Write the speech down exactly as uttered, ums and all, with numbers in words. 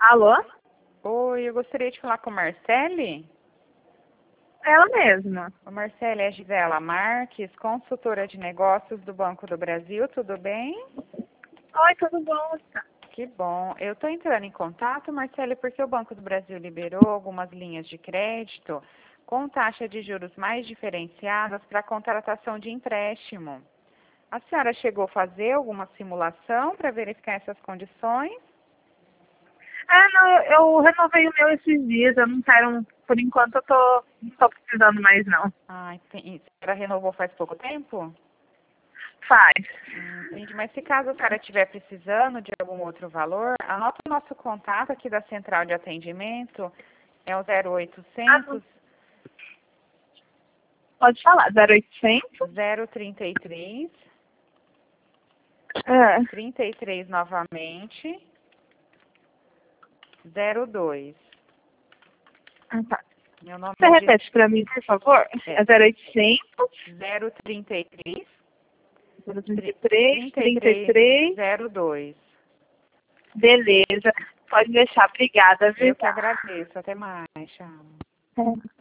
Alô? Oi, eu gostaria de falar com a Marcele. Ela mesma. A Marcele é Gisela Marques, consultora de negócios do Banco do Brasil, tudo bem? Oi, tudo bom? Que bom. Eu estou entrando em contato, Marcele, porque o Banco do Brasil liberou algumas linhas de crédito com taxa de juros mais diferenciadas para contratação de empréstimo. A senhora chegou a fazer alguma simulação para verificar essas condições? Ah, não, eu, eu renovei o meu esses dias, eu não quero, por enquanto eu tô, não tô precisando mais não. Ah, entendi. A senhora renovou faz pouco tempo? Faz. Hum, entendi. Mas se caso a senhora estiver precisando de algum outro valor, anota o nosso contato aqui da central de atendimento, é o zero Ah, oitocentos, pode falar, zero oitocentos. zero trinta e três, É. trinta e três novamente, zero dois. Ah, tá. Meu nome Você é repete pra mim, por favor? É. É zero oitocentos, zero trinta e três, trinta e três, trinta e trinta e três, três. zero dois. Beleza. Pode deixar. Obrigada, viu? Eu que agradeço. Até mais. Tchau. É.